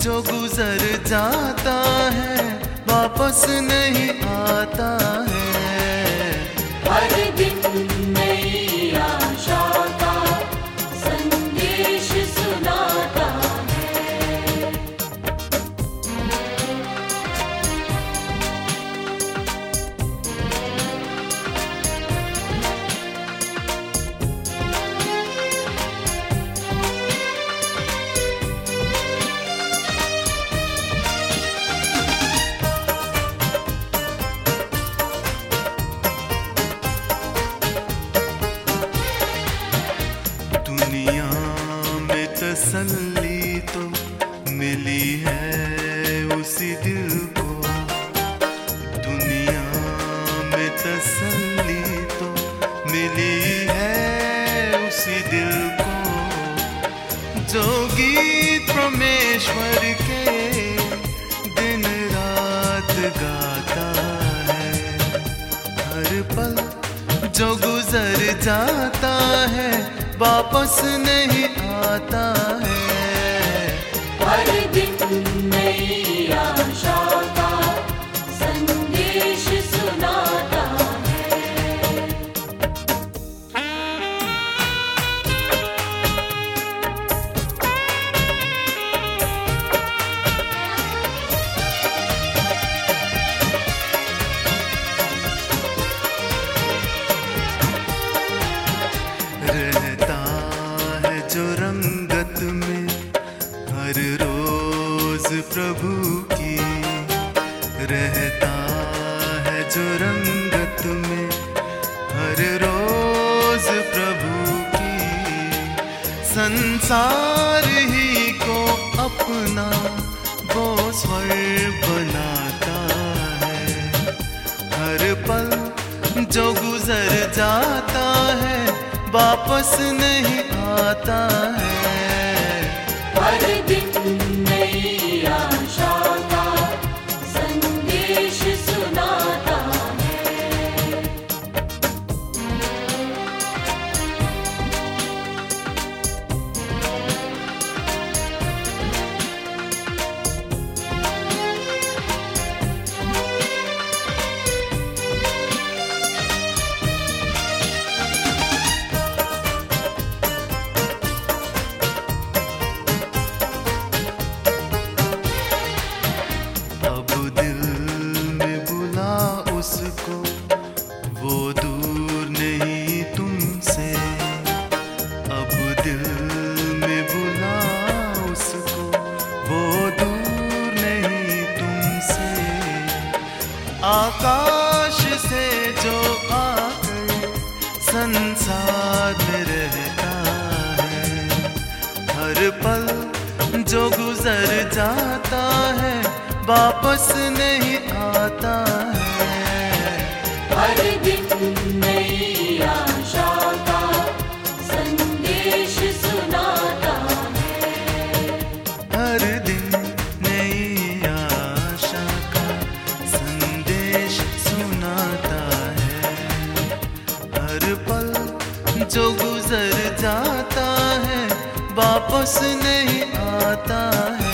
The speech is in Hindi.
जो गुजर जाता है वापस नहीं आता है। हर दिन नई आशा का संदेश सुनाता है। दुनिया में तसल्ली तो मिली है उसी दिल को, दुनिया में तसल्ली तो मिली है उसी दिल को, जो गीत परमेश्वर के दिन रात गाता है। हर पल जो गुजर जाता है वापस नहीं आता है। हर दिन नई आशा का संदेश सुनाता है। रहता है जो रंगत में हर रोज प्रभु की, रहता है जो रंगत में हर रोज प्रभु की, संसार ही को अपना वो स्वर बनाता है। हर पल जो गुजर जाता है वापस नहीं आता है। हर दिन नई आशा का संदेश सुनाता है। अब दिल में बुला उसको, वो दूर नहीं तुमसे। अब दिल में बुला उसको, वो दूर नहीं तुमसे। आकाश से जो आकर संसार में रहता है। हर पल जो गुजर जाता है वापस नहीं आता है। हर दिन नई आशा का संदेश सुनाता है। हर दिन नई आशा का संदेश सुनाता है। हर पल जो गुजर जाता है वापस नहीं आता है।